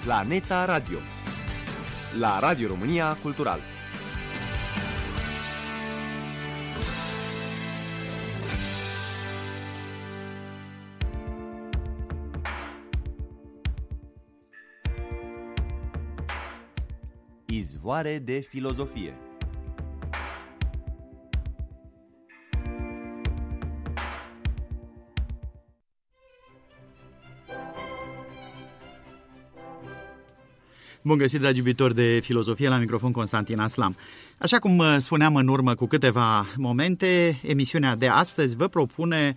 Planeta Radio la Radio România Cultural. Izvoare de filozofie. Bun găsit, dragi iubitori de filozofie, la microfon Constantin Aslam. Așa cum spuneam în urmă cu câteva momente, emisiunea de astăzi vă propune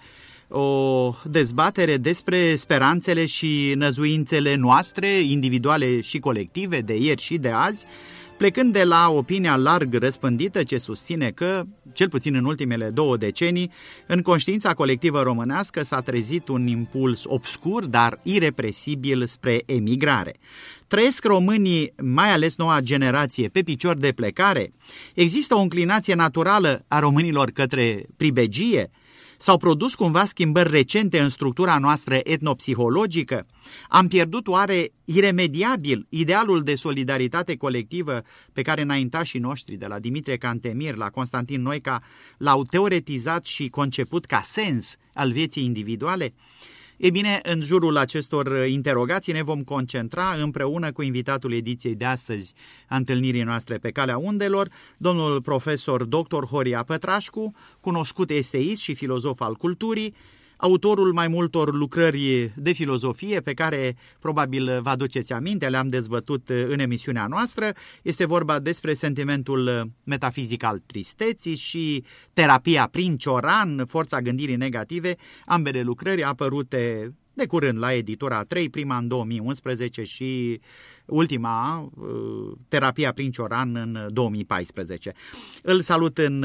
o dezbatere despre speranțele și năzuințele noastre, individuale și colective, de ieri și de azi, plecând de la opinia larg răspândită ce susține că, cel puțin în ultimele 2 decenii, în conștiința colectivă românească s-a trezit un impuls obscur, dar irepresibil spre emigrare. Trăiesc românii, mai ales noua generație, pe picior de plecare? Există o inclinație naturală a românilor către pribegie? S-au produs cumva schimbări recente în structura noastră etnopsihologică? Am pierdut oare iremediabil idealul de solidaritate colectivă pe care înaintașii noștri, de la Dimitrie Cantemir la Constantin Noica, l-au teoretizat și conceput ca sens al vieții individuale? Ei bine, în jurul acestor interogații ne vom concentra împreună cu invitatul ediției de astăzi a întâlnirii noastre pe calea undelor, domnul profesor dr. Horia Pătrașcu, cunoscut eseist și filozof al culturii, autorul mai multor lucrări de filozofie pe care probabil vă aduceți aminte, le-am dezbătut în emisiunea noastră. Este vorba despre sentimentul metafizic al tristeții și terapia prin Cioran, forța gândirii negative, ambele lucrări apărute de curând la editura 3, prima în 2011 și ultima, terapia prin Cioran, în 2014. Îl salut în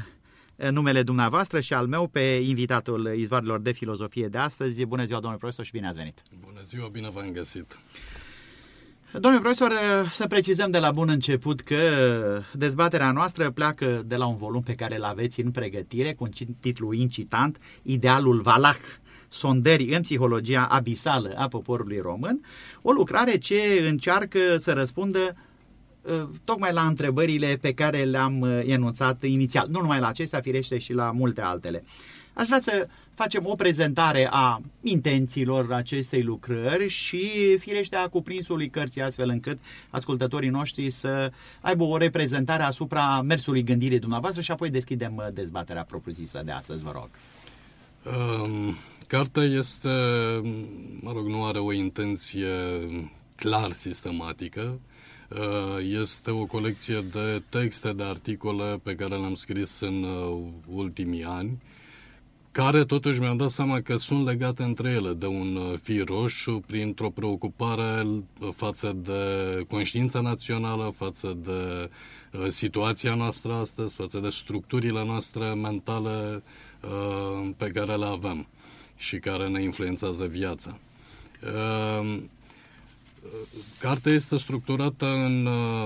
numele dumneavoastră și al meu pe invitatul Izvoarelor de filozofie de astăzi. Bună ziua, domnule profesor, și bine ați venit! Bună ziua, bine v-am găsit! Domnule profesor, să precizăm de la bun început că dezbaterea noastră pleacă de la un volum pe care îl aveți în pregătire, cu un titlu incitant, Idealul Vallah, sondări în psihologia abisală a poporului român, o lucrare ce încearcă să răspundă tocmai la întrebările pe care le-am enunțat inițial. Nu numai la acestea, firește, și la multe altele. Aș vrea să facem o prezentare a intențiilor acestei lucrări și, firește, a cuprinsului cărții, astfel încât ascultătorii noștri să aibă o reprezentare asupra mersului gândirii dumneavoastră și apoi deschidem dezbaterea propriu-zisă de astăzi, vă rog. Cartea este, nu are o intenție clar sistematică. Este o colecție de texte, de articole pe care le-am scris în ultimii ani, care totuși mi-am dat seama că sunt legate între ele de un fir roșu printr-o preocupare față de conștiința națională, față de situația noastră astăzi, față de structurile noastre mentale pe care le avem și care ne influențează viața. Cartea este structurată în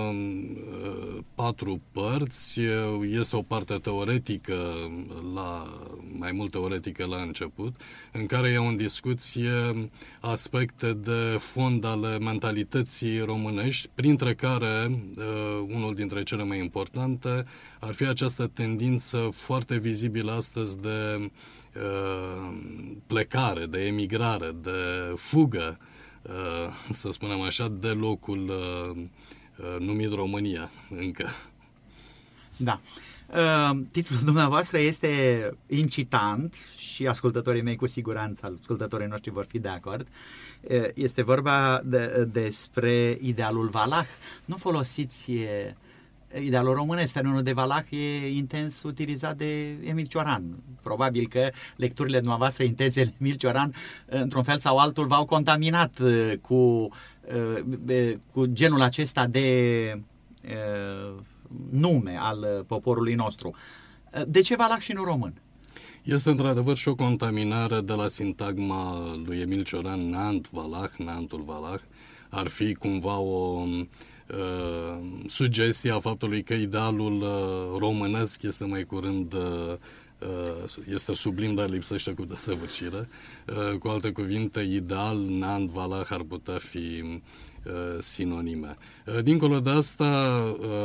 4 părți. Este o parte teoretică, mai mult teoretică la început, în care iau în discuție aspecte de fond ale mentalității românești, printre care unul dintre cele mai importante ar fi această tendință foarte vizibilă astăzi de plecare, de emigrare, de fugă, să spunem așa, de locul numit România încă. Da. Titlul dumneavoastră este incitant și ascultătorii mei cu siguranță, ascultătorii noștri vor fi de acord. Este vorba despre idealul Vallah. Nu folosiți idealul românesc, termenul de Vallah e intens utilizat de Emil Cioran. Probabil că lecturile dumneavoastră intense de Emil Cioran, într-un fel sau altul, v-au contaminat cu genul acesta de nume al poporului nostru. De ce Vallah și nu român? Este într-adevăr și o contaminare de la sintagma lui Emil Cioran, Neantul Vallah. Ar fi cumva o sugestie a faptului că idealul românesc este mai curând este sublim, dar lipsește cu desăvârșire. Cu alte cuvinte, ideal, Neant Vallah ar putea fi sinonime. Dincolo de asta,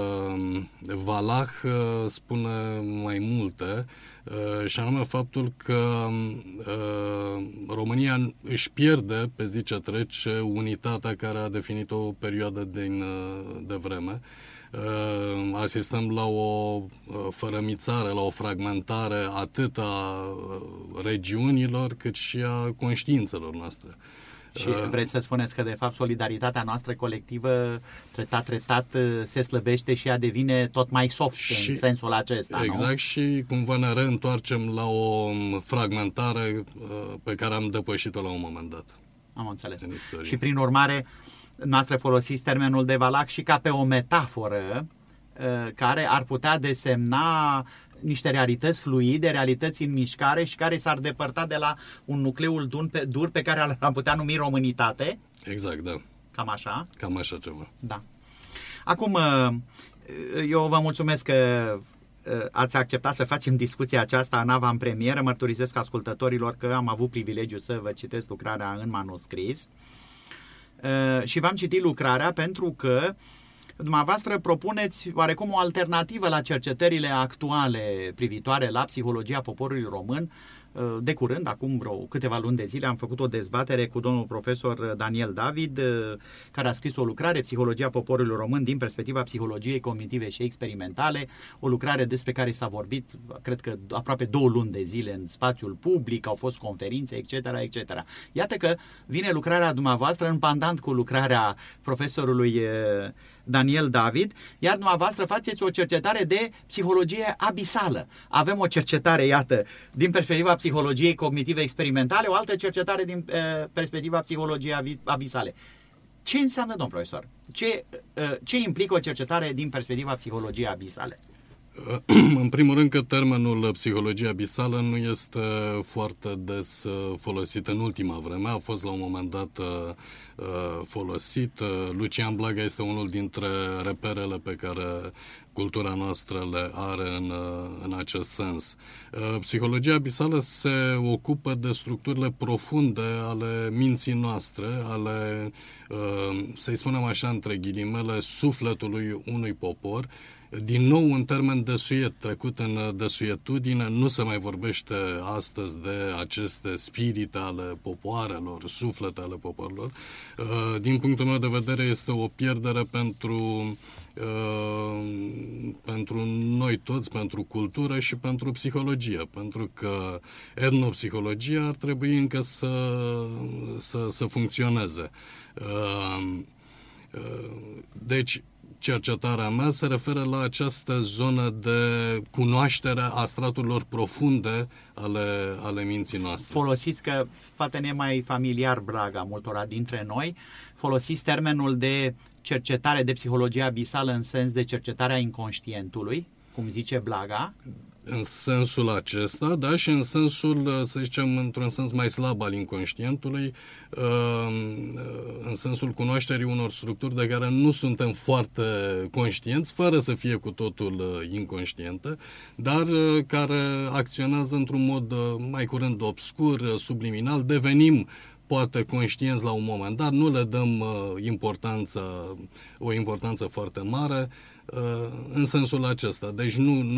Valah spune mai multe, și anume faptul că România își pierde pe zi ce trece unitatea care a definit o perioadă de vreme. Asistăm la o fărămițare, la o fragmentare atât a regiunilor cât și a conștiințelor noastre. Și vreți să spuneți că, de fapt, solidaritatea noastră colectivă treptat se slăbește și ea devine tot mai soft în sensul acesta, exact, nu? Și cumva ne reîntoarcem la o fragmentare pe care am depășit-o la un moment dat. Am înțeles. Și prin urmare, noastră folosiți termenul de Valah și ca pe o metaforă care ar putea desemna niște realități fluide, realități în mișcare și care s-ar depărta de la un nucleul dur pe care l-am putea numi românitate. Exact, da. Cam așa? Cam așa ceva. Da. Acum, eu vă mulțumesc că ați acceptat să facem discuția aceasta în avantpremieră. Mărturisesc ascultătorilor că am avut privilegiul să vă citesc lucrarea în manuscris. Și v-am citit lucrarea pentru că dumneavoastră propuneți oarecum o alternativă la cercetările actuale privitoare la psihologia poporului român. De curând, acum vreo câteva luni de zile, am făcut o dezbatere cu domnul profesor Daniel David, care a scris o lucrare, Psihologia poporului român din perspectiva psihologiei cognitive și experimentale, o lucrare despre care s-a vorbit, cred că aproape 2 luni de zile în spațiul public, au fost conferințe, etc., etc. Iată că vine lucrarea dumneavoastră în pandant cu lucrarea profesorului Daniel David, iar dumneavoastră faceți o cercetare de psihologie abisală. Avem o cercetare, iată, din perspectiva psihologiei cognitive experimentale, o altă cercetare din perspectiva psihologiei abisale. Ce înseamnă, domn profesor? Ce implică o cercetare din perspectiva psihologiei abisale? În primul rând că termenul psihologie abisală nu este foarte des folosit în ultima vreme. A fost la un moment dat folosit. Lucian Blaga este unul dintre reperele pe care cultura noastră le are în acest sens. Psihologia abisală se ocupă de structurile profunde ale minții noastre, ale, să-i spunem așa, între ghilimele, sufletului unui popor. Din nou, în termen desuiet, trecut în desuietudine, nu se mai vorbește astăzi de aceste spirite ale popoarelor, suflete ale popoarelor. Din punctul meu de vedere, este o pierdere pentru noi toți, pentru cultură și pentru psihologie, pentru că etnopsihologia ar trebui încă să funcționeze. Deci, cercetarea mea se referă la această zonă de cunoaștere a straturilor profunde ale minții noastre. Folosiți, că poate ne mai familiar Blaga multora dintre noi, folosiți termenul de cercetare de psihologie abisală în sens de cercetarea inconștientului, cum zice Blaga. În sensul acesta, da, și în sensul, să zicem, într-un sens mai slab al inconștientului, în sensul cunoașterii unor structuri de care nu suntem foarte conștienți, fără să fie cu totul inconștiente, dar care acționează într-un mod mai curând obscur, subliminal, devenim poate conștienți la un moment dat, nu le dăm o importanță foarte mare, în sensul acesta. Deci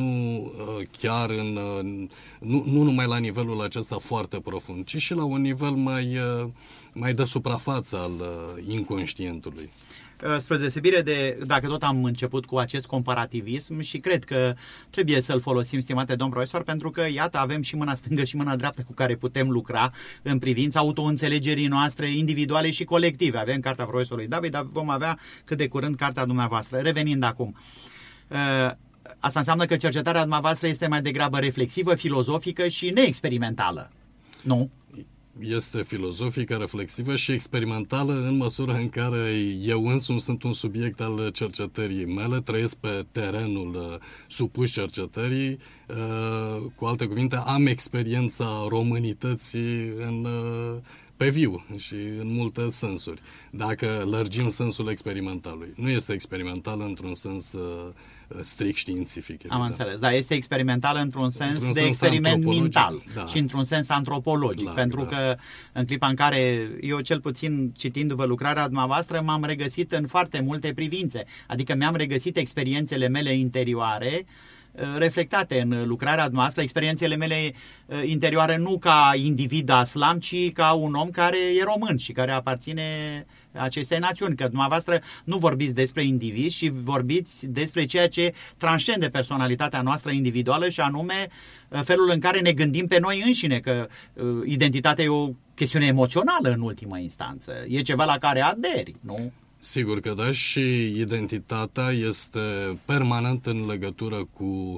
nu numai la nivelul acesta foarte profund, ci și la un nivel mai de suprafață al inconștientului. Spre deosebire de, dacă tot am început cu acest comparativism, și cred că trebuie să-l folosim, stimate domn profesor, pentru că, iată, avem și mâna stângă și mâna dreaptă cu care putem lucra în privința autoînțelegerii noastre individuale și colective. Avem cartea profesorului David, dar vom avea cât de curând cartea dumneavoastră. Revenind acum, asta înseamnă că cercetarea dumneavoastră este mai degrabă reflexivă, filozofică și neexperimentală, nu? Este filozofică, reflexivă și experimentală în măsura în care eu însumi sunt un subiect al cercetării mele, trăiesc pe terenul supus cercetării, cu alte cuvinte, am experiența românității pe pe viu și în multe sensuri. Dacă lărgim sensul experimentalului. Nu este experimental într-un sens strict științific. Am înțeles, dar este experimental într-un sens de experiment mental și într-un sens antropologic, pentru că în clipa în care eu, cel puțin citindu-vă lucrarea dumneavoastră, m-am regăsit în foarte multe privințe, adică mi-am regăsit experiențele mele interioare reflectate în lucrarea noastră, experiențele mele interioare nu ca individ aslam, ci ca un om care e român și care aparține acestei națiuni, că dumneavoastră nu vorbiți despre indivizi, și vorbiți despre ceea ce transcende personalitatea noastră individuală, și anume felul în care ne gândim pe noi înșine, că identitatea e o chestiune emoțională în ultimă instanță, e ceva la care aderi, nu? Sigur că da, și identitatea este permanent în legătură cu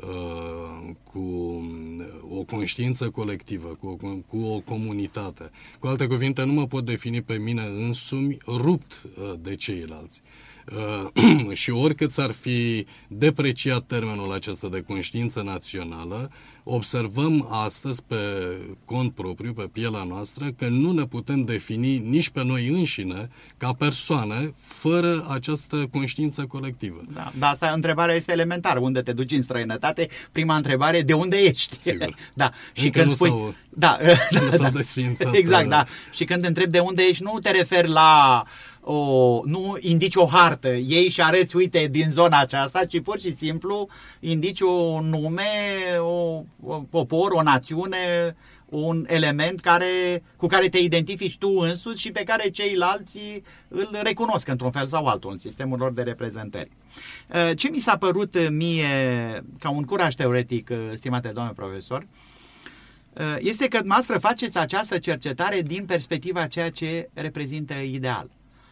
o conștiință colectivă, cu o comunitate. Cu alte cuvinte, nu mă pot defini pe mine însumi rupt de ceilalți. Și oricât s-ar fi depreciat termenul acesta de conștiință națională, observăm astăzi pe cont propriu, pe pielea noastră, că nu ne putem defini nici pe noi înșine ca persoane fără această conștiință colectivă. Da, dar asta, întrebarea este elementară. Unde te duci în străinătate? Prima întrebare, de unde ești? Sigur. Da. Și când spui... Nu s-au desființat. Exact, da. Și când te întrebi de unde ești, nu te referi la... nu indici o hartă, iei și arăți, uite, din zona aceasta, ci pur și simplu indici un nume, o popor, o națiune, un element cu care te identifici tu însuți și pe care ceilalți îl recunosc într-un fel sau altul în sistemul lor de reprezentări. Ce mi s-a părut mie ca un curaj teoretic, stimate doamne profesor, este că dumneavoastră faceți această cercetare din perspectiva ceea ce reprezintă ideal.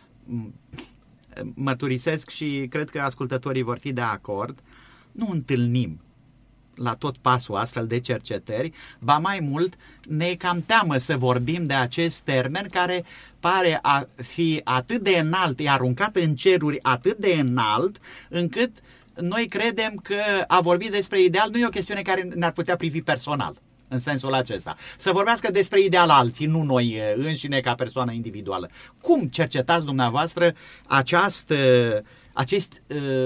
Mărturisesc și cred că ascultătorii vor fi de acord, nu întâlnim la tot pasul astfel de cercetări, ba mai mult ne cam teamă să vorbim de acest termen care pare a fi atât de înalt, e aruncat în ceruri atât de înalt, încât noi credem că a vorbi despre ideal nu e o chestiune care ne-ar putea privi personal. În sensul acesta. Să vorbească despre ideal alții, nu noi înșine ca persoană individuală. Cum cercetați dumneavoastră acest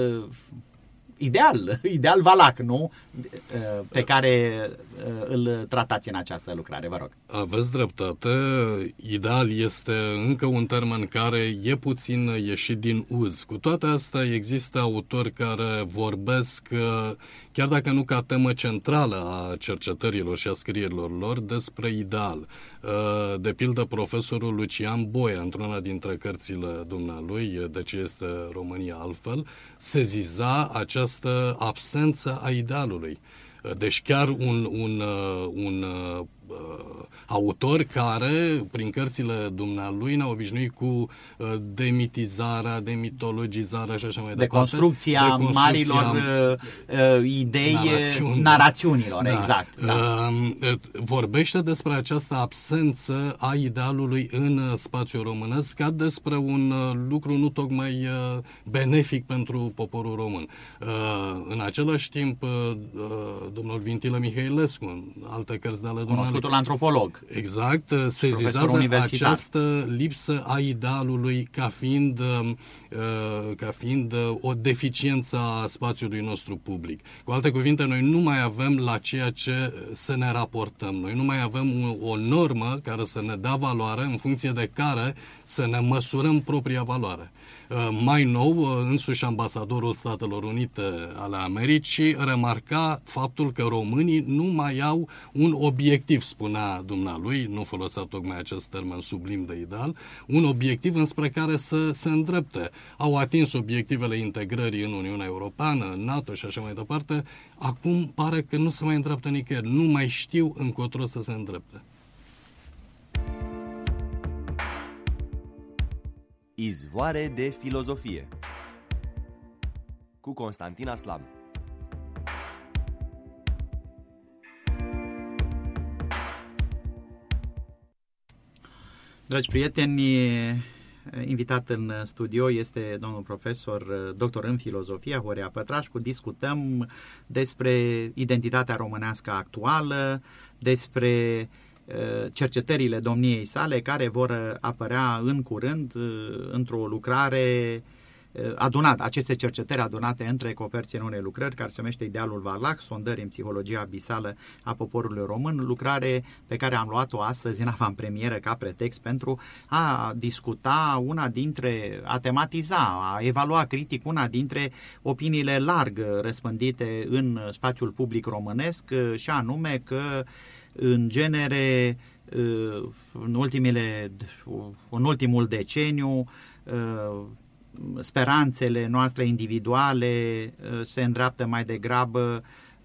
ideal valac, nu? Pe care îl tratați în această lucrare, vă rog. Aveți dreptate. Ideal este încă un termen care e puțin ieșit din uz. Cu toate astea există autori care vorbesc, chiar dacă nu ca temă centrală a cercetărilor și a scrierilor lor, despre ideal. De pildă, profesorul Lucian Boia, într-una dintre cărțile dumnealui, De ce este România altfel, seziza această absență a idealului. Deci chiar un autor care, prin cărțile dumnealui, ne-a obișnuit cu demitizarea, demitologizarea și așa mai departe. Deconstrucția marilor idei, narațiunilor, da. Exact. Da. Vorbește despre această absență a idealului în spațiul românesc ca despre un lucru nu tocmai benefic pentru poporul român. În același timp, domnul Vintilă Mihailescu, în alte cărți de ale dumnealui, cunoscutul antropolog. Exact, sezizează această lipsă a idealului ca fiind o deficiență a spațiului nostru public. Cu alte cuvinte, noi nu mai avem la ceea ce să ne raportăm. Noi nu mai avem o normă care să ne dea valoare, în funcție de care să ne măsurăm propria valoare. Mai nou, însuși ambasadorul Statelor Unite ale Americii remarca faptul că românii nu mai au un obiectiv, spunea dumnealui, nu folosea tocmai acest termen sublim de ideal, un obiectiv înspre care să se îndrepte. Au atins obiectivele integrării în Uniunea Europeană, în NATO și așa mai departe. Acum pare că nu se mai îndreaptă nicăieri, nu mai știu încotro să se îndrepte. Izvoare de filozofie cu Constantin Aslam. Dragi prieteni, invitat în studio este domnul profesor, doctor în filozofie, Horea Pătrașcu. Discutăm despre identitatea românească actuală, despre cercetările domniei sale, care vor apărea în curând într-o lucrare adunat, aceste cercetări adunate între coperți în unei lucrări care se numește Idealul Varlac, sondări în psihologia abisală a poporului român, lucrare pe care am luat-o astăzi în avantpremieră ca pretext pentru a discuta a tematiza, a evalua critic una dintre opiniile larg răspândite în spațiul public românesc, și anume că în genere în ultimul deceniu speranțele noastre individuale se îndreaptă mai degrabă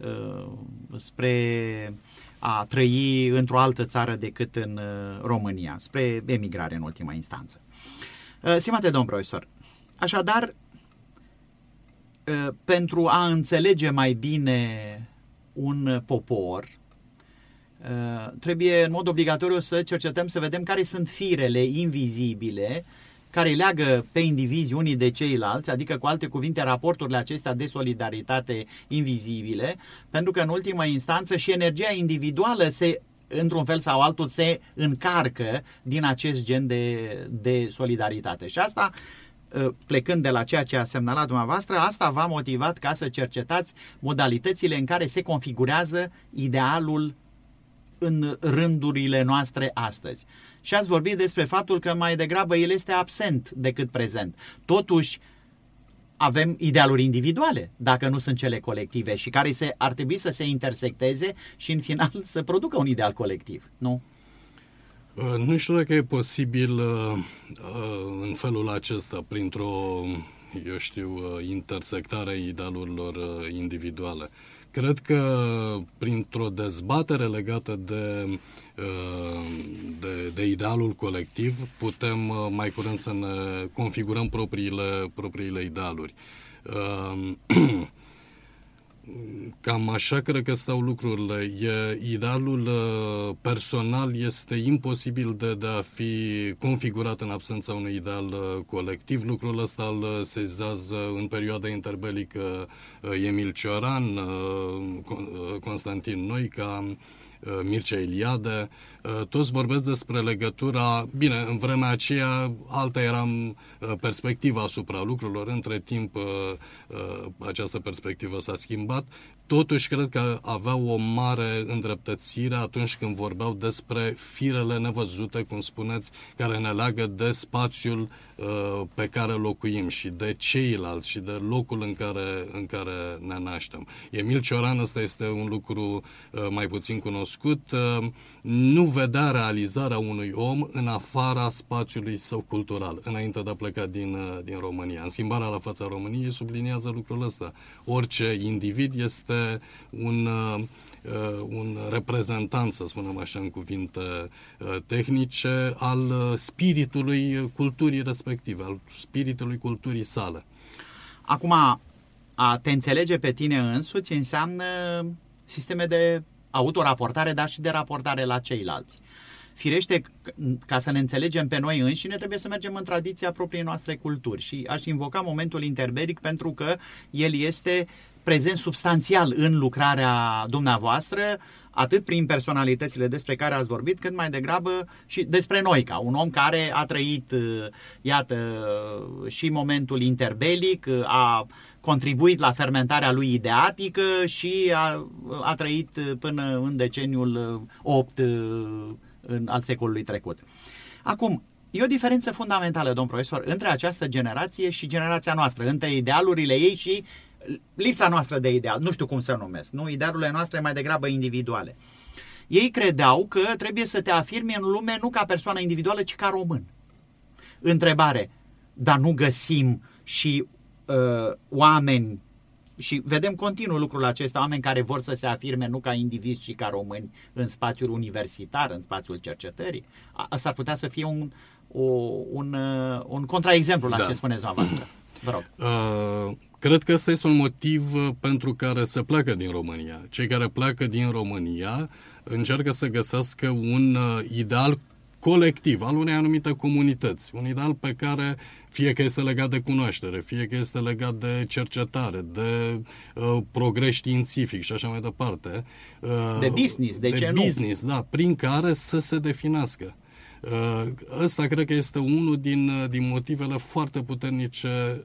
spre a trăi într-o altă țară decât în România, spre emigrare în ultima instanță. Stimate domn profesor, așadar, pentru a înțelege mai bine un popor, trebuie în mod obligatoriu să cercetăm, să vedem care sunt firele invizibile care îi leagă pe indivizi unii de ceilalți, adică cu alte cuvinte raporturile acestea de solidaritate invizibile, pentru că în ultimă instanță și energia individuală într-un fel sau altul se încarcă din acest gen de solidaritate. Și asta, plecând de la ceea ce a semnalat dumneavoastră, asta v-a motivat ca să cercetați modalitățile în care se configurează idealul în rândurile noastre astăzi. Și ați vorbit despre faptul că mai degrabă el este absent decât prezent. Totuși, avem idealuri individuale, dacă nu sunt cele colective, și care ar trebui să se intersecteze și în final să producă un ideal colectiv, nu? Nu știu dacă e posibil în felul acesta, printr-o, intersectare a idealurilor individuale. Cred că printr-o dezbatere legată de idealul colectiv putem mai curând să ne configurăm propriile idealuri. Cam așa cred că stau lucrurile. Idealul personal este imposibil de a fi configurat în absența unui ideal colectiv. Lucrul ăsta îl sezează în perioada interbelică Emil Cioran, Constantin Noica, Mircea Eliade, toți vorbesc despre legătura, bine, în vremea aceea alta era perspectiva asupra lucrurilor, între timp această perspectivă s-a schimbat, totuși cred că aveau o mare îndreptățire atunci când vorbeau despre firele nevăzute, cum spuneți, care ne leagă de spațiul pe care locuim și de ceilalți și de locul în care ne naștem. Emil Cioran, ăsta este un lucru mai puțin cunoscut, nu vedea realizarea unui om în afara spațiului său cultural, înainte de a pleca din România. În Schimbarea la fața României subliniază lucrul ăsta. Orice individ este un reprezentant, să spunem așa în cuvinte tehnice, al spiritului culturii respective, al spiritului culturii sale. Acum, a te înțelege pe tine însuți înseamnă sisteme de autoraportare, dar și de raportare la ceilalți. Firește, ca să ne înțelegem pe noi înșine, trebuie să mergem în tradiția propriei noastre culturi și aș invoca momentul interbelic pentru că el este prezent substanțial în lucrarea dumneavoastră, atât prin personalitățile despre care ați vorbit, cât mai degrabă și despre noi, ca un om care a trăit, iată, și momentul interbelic, a contribuit la fermentarea lui ideatică și a trăit până în deceniul 8 al secolului trecut. Acum, e o diferență fundamentală, domn profesor, între această generație și generația noastră, între idealurile ei și lipsa noastră de ideal, nu știu cum să numesc, nu? Idealurile noastre mai degrabă individuale. Ei credeau că trebuie să te afirmi în lume nu ca persoană individuală, ci ca român. Întrebare, dar nu găsim și oameni, și vedem continuu lucrul acesta, oameni care vor să se afirme nu ca indivizi, ci ca români în spațiul universitar, în spațiul cercetării? Asta ar putea să fie un contraexemplu la ce spuneți dumneavoastră. Vă rog. Cred că ăsta este un motiv pentru care se pleacă din România. Cei care pleacă din România încearcă să găsească un ideal colectiv, al unei anumite comunități, un ideal pe care fie că este legat de cunoaștere, fie că este legat de cercetare, de progres științific și așa mai departe. De business, de ce nu? Business, da, prin care să se definească. Ăsta cred că este unul din motivele foarte puternice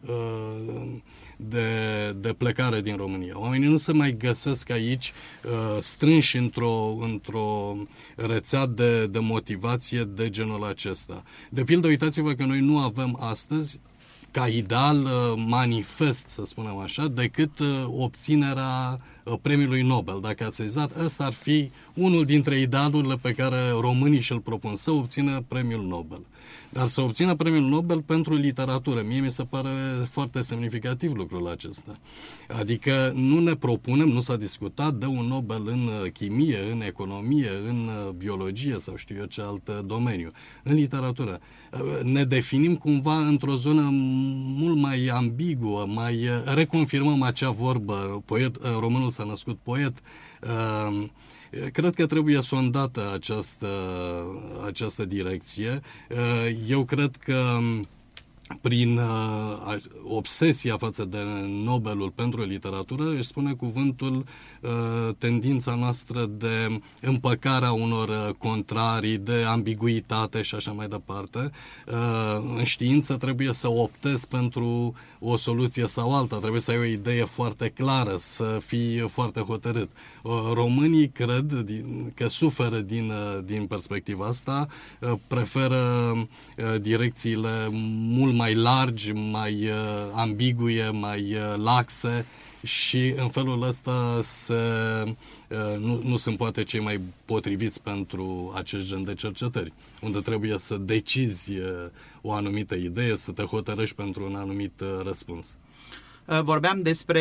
de plecare din România. Oamenii nu se mai găsesc aici strânși într-o rețea de motivație de genul acesta. De pildă, uitați-vă că noi nu avem astăzi ca ideal manifest, să spunem așa, decât obținerea premiului Nobel. Dacă ați sezat, ăsta ar fi unul dintre idealurile pe care românii și-l propun, să obțină premiul Nobel. Dar să obțină premiul Nobel pentru literatură. Mie mi se pare foarte semnificativ lucrul acesta. Adică nu ne propunem, nu s-a discutat de un Nobel în chimie, în economie, în biologie sau știu eu ce alt domeniu. În literatură. Ne definim cumva într-o zonă mult mai ambiguă, mai reconfirmăm acea vorbă, românul s-a născut poet. Cred că trebuie sondată această direcție. Eu cred că prin obsesia față de Nobelul pentru literatură își spune cuvântul tendința noastră de împăcarea unor contrarii, de ambiguitate și așa mai departe. În știință trebuie să optezi pentru o soluție sau alta, trebuie să ai o idee foarte clară, să fii foarte hotărât. Românii cred că suferă din perspectiva asta, preferă direcțiile mult mai largi, mai ambiguie, mai laxe și în felul ăsta nu sunt poate cei mai potriviți pentru acest gen de cercetări, unde trebuie să decizi o anumită idee, să te hotărăști pentru un anumit răspuns. Vorbeam despre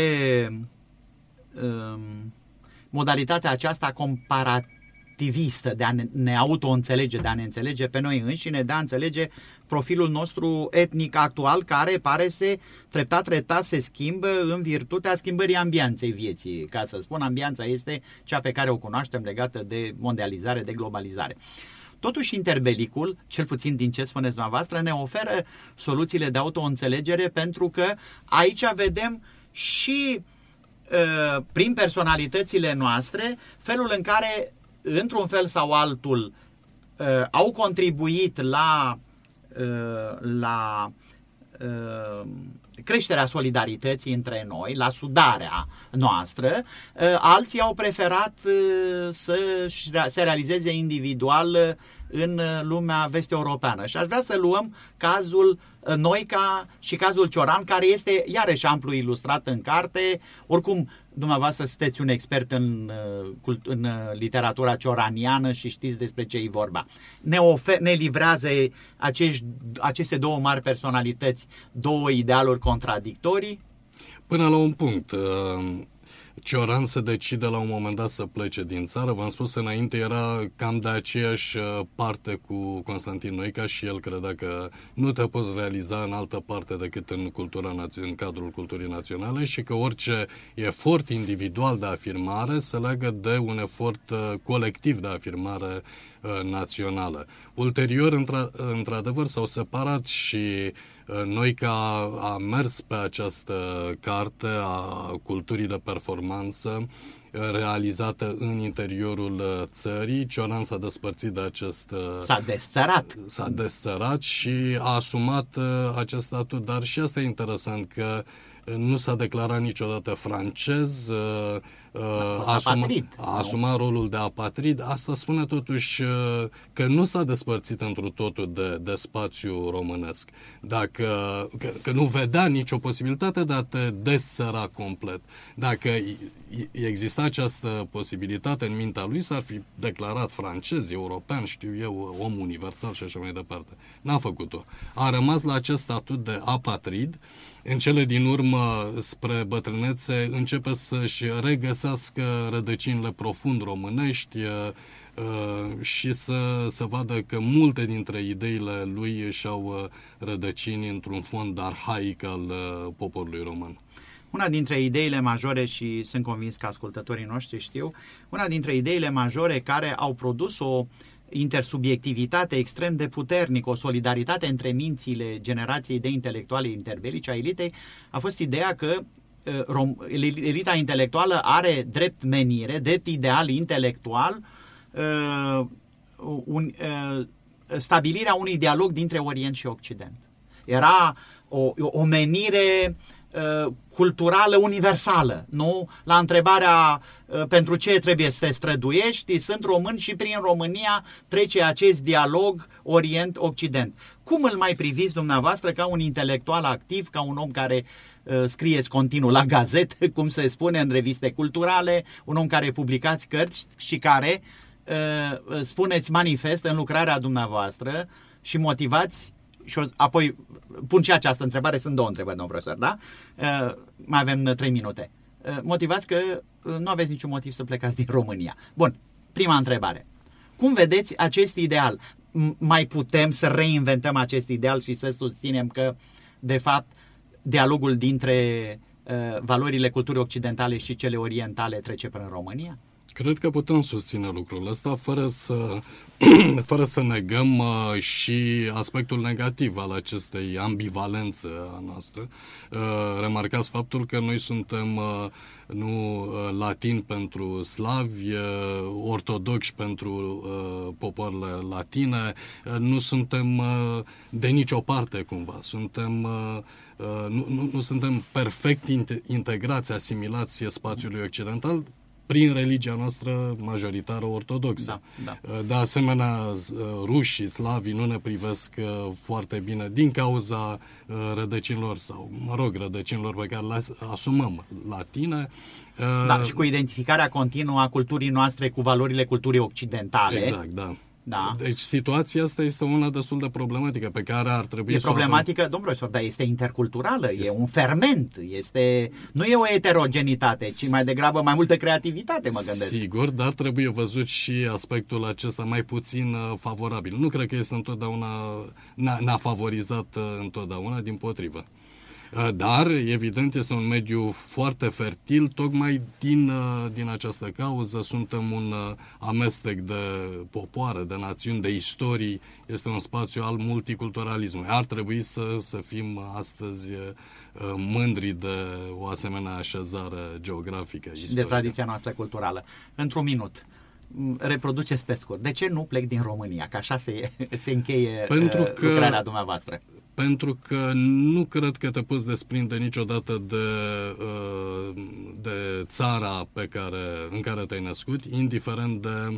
modalitatea aceasta comparativistă de a ne auto-înțelege, de a ne înțelege pe noi înșine, de a înțelege profilul nostru etnic actual, care pare să treptat se schimbă în virtutea schimbării ambianței vieții. Ca să spun, ambianța este cea pe care o cunoaștem legată de mondializare, de globalizare. Totuși, interbelicul, cel puțin din ce spuneți dumneavoastră, ne oferă soluțiile de auto-înțelegere, pentru că aici vedem și prin personalitățile noastre felul în care, într-un fel sau altul, au contribuit la creșterea solidarității între noi, la sudarea noastră. Alții au preferat să se realizeze individual în lumea vest-europeană. Și aș vrea să luăm cazul Noica și cazul Cioran, care este iarăși amplu ilustrat în carte. Oricum, dumneavoastră sunteți un expert în literatura cioraniană și știți despre ce e vorba. Ne livrează aceste două mari personalități, două idealuri contradictorii? Până la un punct. Cioran se decide la un moment dat să plece din țară. V-am spus înainte, era cam de aceeași parte cu Constantin Noica și el credea că nu te poți realiza în altă parte decât în cadrul culturii naționale și că orice efort individual de afirmare se leagă de un efort colectiv de afirmare națională. Ulterior, într-adevăr, s-au separat și Noica a mers pe această carte a culturii de performanță realizată în interiorul țării. Cioran s-a despărțit de acest... S-a desțărat și a asumat acest statut, dar și asta e interesant, că nu s-a declarat niciodată francez, a asumat rolul de apatrid. Asta spune totuși că nu s-a despărțit întru totul de spațiu românesc. Că nu vedea nicio posibilitate de a te desțăra complet. Dacă exista această posibilitate în mintea lui, s-ar fi declarat francez, european, știu eu, om universal și așa mai departe. N-a făcut-o. A rămas la acest statut de apatrid. În cele din urmă, spre bătrânețe, începe să-și regăsească rădăcinile profund românești și să vadă că multe dintre ideile lui își au rădăcini într-un fond arhaic al poporului român. Una dintre ideile majore, și sunt convins că ascultătorii noștri știu, una dintre ideile majore care au produs o intersubiectivitate extrem de puternică, o solidaritate între mințile generației de intelectuale interbelice a elitei, a fost ideea că elita intelectuală are drept menire, drept ideal intelectual, stabilirea unui dialog dintre Orient și Occident. Era o menire culturală universală, nu? La întrebarea pentru ce trebuie să te străduiești, sunt român și prin România trece acest dialog Orient-Occident. Cum îl mai priviți dumneavoastră ca un intelectual activ, ca un om care scrieți continuu la gazete, cum se spune, în reviste culturale, un om care publicați cărți și care spuneți manifest în lucrarea dumneavoastră și motivați, și apoi pun și această întrebare, sunt două întrebări, domnul profesor, da? Mai avem 3 minute. Motivați că nu aveți niciun motiv să plecați din România. Bun, prima întrebare. Cum vedeți acest ideal? Mai putem să reinventăm acest ideal și să susținem că, de fapt, dialogul dintre valorile culturii occidentale și cele orientale trece prin România? Cred că putem susține lucrul ăsta fără să negăm și aspectul negativ al acestei ambivalențe a noastră. Remarcați faptul că noi suntem nu latini pentru slavi, ortodoxi pentru popoarele latine, nu suntem de nicio parte cumva, nu suntem perfect integrați, asimilați spațiului occidental, prin religia noastră majoritară ortodoxă. Da. De asemenea, rușii, slavii nu ne privesc foarte bine din cauza rădăcinilor sau, rădăcinilor pe care le asumăm latine. Da, și cu identificarea continuă a culturii noastre cu valorile culturii occidentale. Exact, da. Da. Deci situația asta este una destul de problematică pe care ar trebui să problematică, domnul profesor, dar este interculturală, e un ferment, nu e o eterogenitate, ci mai degrabă mai multă creativitate, mă gândesc. Sigur, dar trebuie văzut și aspectul acesta mai puțin favorabil. Nu cred că este întotdeauna, n-a favorizat întotdeauna, dimpotrivă. Dar, evident, este un mediu foarte fertil, tocmai din această cauză. Suntem un amestec de popoare, de națiuni, de istorii. Este un spațiu al multiculturalismului. Ar trebui să fim astăzi mândri de o asemenea așezare geografică. Și de tradiția noastră culturală. Într-un minut, reproduceți pe scurt. De ce nu plec din România? Că așa se încheie lucrarea dumneavoastră. Pentru că nu cred că te poți desprinde niciodată de țara în care te-ai născut, indiferent de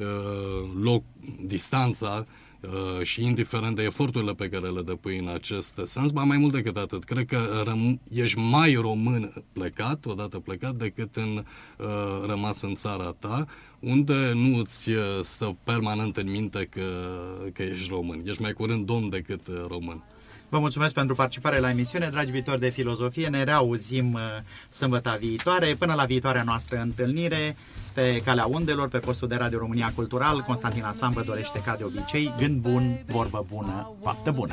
distanța și indiferent de eforturile pe care le depui în acest sens. Mai mult decât atât, cred că ești mai român odată plecat, decât rămas în țara ta, unde nu îți stă permanent în minte că ești român. Ești mai curând domn decât român. Vă mulțumesc pentru participare la emisiune, dragi viitori de filozofie. Ne reauzim sâmbăta viitoare. Până la viitoarea noastră întâlnire, pe calea undelor, pe postul de Radio România Cultural, Constantin Aslan vă dorește, ca de obicei, gând bun, vorbă bună, faptă bună.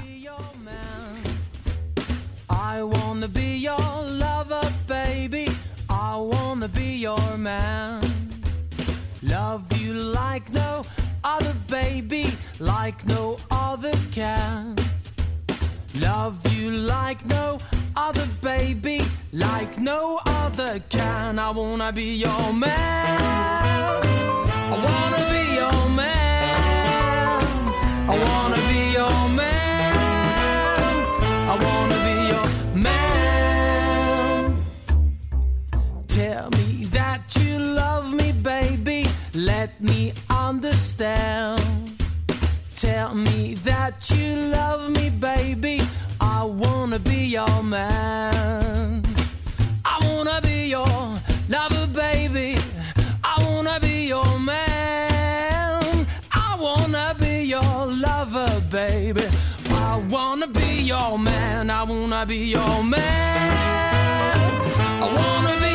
I wanna be your lover, baby. I wanna be your man. Love you like no other, baby, like no other can. Love you like no other, baby, like no other can. I wanna be your man. I wanna be your man. I wanna be your man. I wanna be your man. Tell me that you love me, baby. Let me understand. Tell me that you love me, baby. I wanna be your man. I wanna be your lover, baby. I wanna be your man. I wanna be your lover, baby. I wanna be your man. I wanna be your man. I wanna be